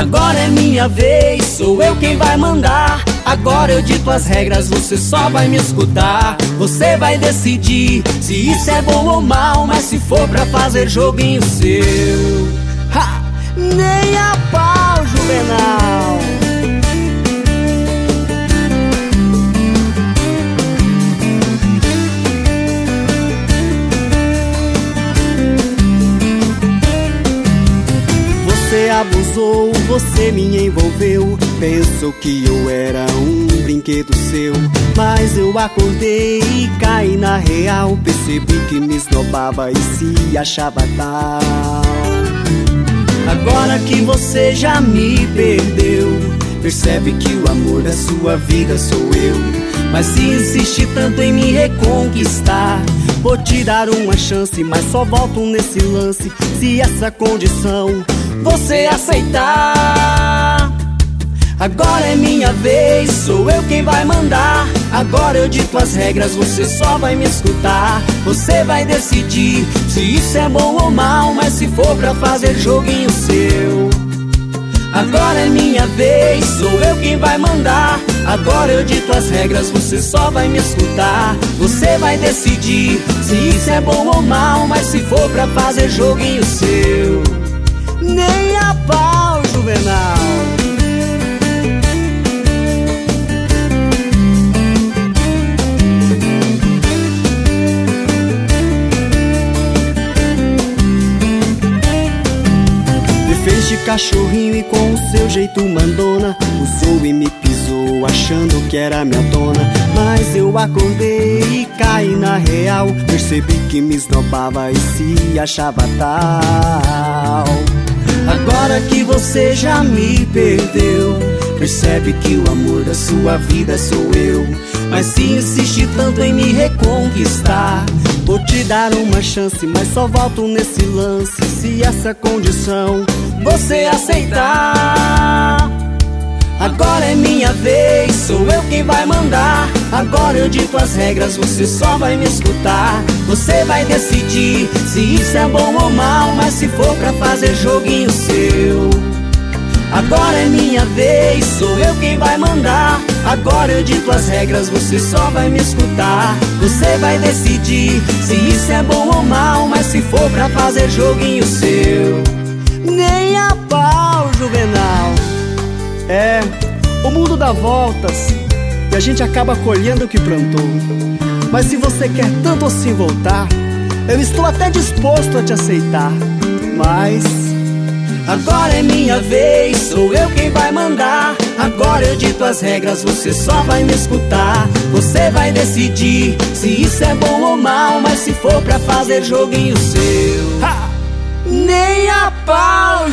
Agora é minha vez, sou eu quem vai mandar. Agora eu dito as regras, você só vai me escutar. Você vai decidir se isso é bom ou mal, mas se for pra fazer joguinho seu, ha! Nem a pau, Juvenal. Você abusou, você me envolveu. Pensou que eu era um brinquedo seu, mas eu acordei e caí na real. Percebi que me esnobava e se achava tal. Agora que você já me perdeu, percebe que o amor da sua vida sou eu. Mas se insiste tanto em me reconquistar, vou te dar uma chance, mas só volto nesse lance se essa condição você aceitar. Agora é minha vez, sou eu quem vai mandar. Agora eu dito as regras, você só vai me escutar. Você vai decidir se isso é bom ou mal, mas se for pra fazer joguinho seu. Agora é minha vez, sou eu quem vai mandar. Agora eu dito as regras, você só vai me escutar. Você vai decidir se isso é bom ou mal, mas se for pra fazer joguinho seu. Nem a pau, Juvenal. Me fez de cachorrinho e com o seu jeito mandona usou e me pisou achando que era minha dona. Mas eu acordei e caí na real. Percebi que me esnobava e se achava tal. Agora que você já me perdeu, percebe que o amor da sua vida sou eu. Mas se insiste tanto em me reconquistar, vou te dar uma chance, mas só volto nesse lance se essa condição você aceitar. Agora é minha vez, sou eu quem vai mandar. Agora eu dito as regras, você só vai me escutar. Você vai decidir se isso é bom ou mal, mas se for pra fazer joguinho seu. Agora é minha vez, sou eu quem vai mandar. Agora eu dito as regras, você só vai me escutar. Você vai decidir se isso é bom ou mal, mas se for pra fazer joguinho seu. Nem a pau, Juvenal. É, o mundo dá voltas e a gente acaba colhendo o que plantou. Mas se você quer tanto assim voltar, eu estou até disposto a te aceitar. Mas agora é minha vez, sou eu quem vai mandar. Agora eu dito as regras, você só vai me escutar. Você vai decidir se isso é bom ou mal, mas se for pra fazer joguinho seu, ha! Nem a pau,